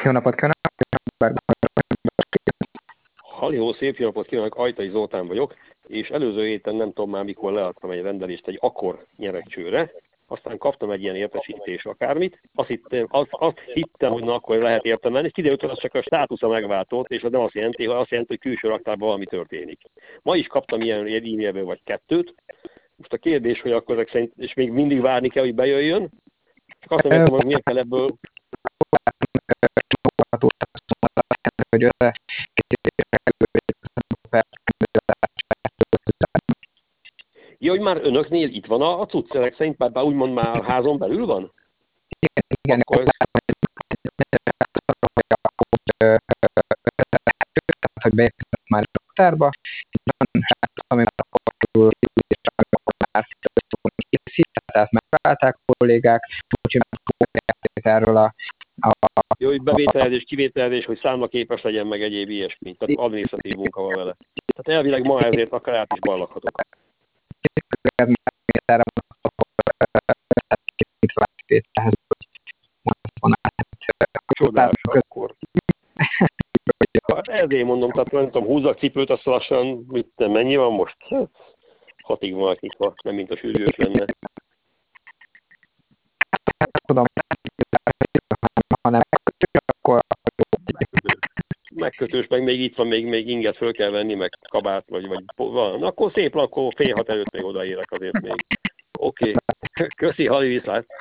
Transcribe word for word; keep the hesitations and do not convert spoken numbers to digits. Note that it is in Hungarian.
Jó napot kívánok! Halihó, szép jó napot kívánok, Ajtai Zoltán vagyok, és előző héten nem tudom már mikor leadtam egy rendelést egy Accor nyeregcsőre, aztán kaptam egy ilyen értesítés akármit, azt hittem, azt, azt hittem hogy na, akkor lehet értem menni, és kiderült, hogy az csak a státusza megváltott, és az nem azt jelenti, hogy azt jelenti, hogy külső raktárban valami történik. Ma is kaptam ilyen e-mailből vagy kettőt, most a kérdés, hogy akkor ezek szerint, és még mindig várni kell, hogy bejöjjön, csak azt nem értem, hogy miért kell ebből... hogy Ja, hogy már önöknél itt van a, a cucc, ezek szerint már, már úgymond már házon belül van? igen, Akkor ez... hogy beérkezett már a raktárba, ami már akkor már készít, tehát megválták a kollégák, úgyhogy már fogják erről a, a, Jó, hogy bevételezés, kivételezés, hogy számlaképes legyen meg egyéb ilyesmi. Tehát adminisztratív munka van vele. Tehát elvileg ma ezért akár át is ballakhatok. Csodás, akkor. Hát ezért mondom, tehát nem tudom, húzzak cipőt, azt lassan, mit, nem, mennyi van most? Hatig van nyitva, nem mint a sürgős lenne. Tudom, hanem akkor megkötős, meg még itt van, még, még inget föl kell venni, meg kabát, vagy, vagy van. Akkor szép, akkor fél hat előtt még odaérek azért még. Oké. Okay. Köszi, Hali, viszlát.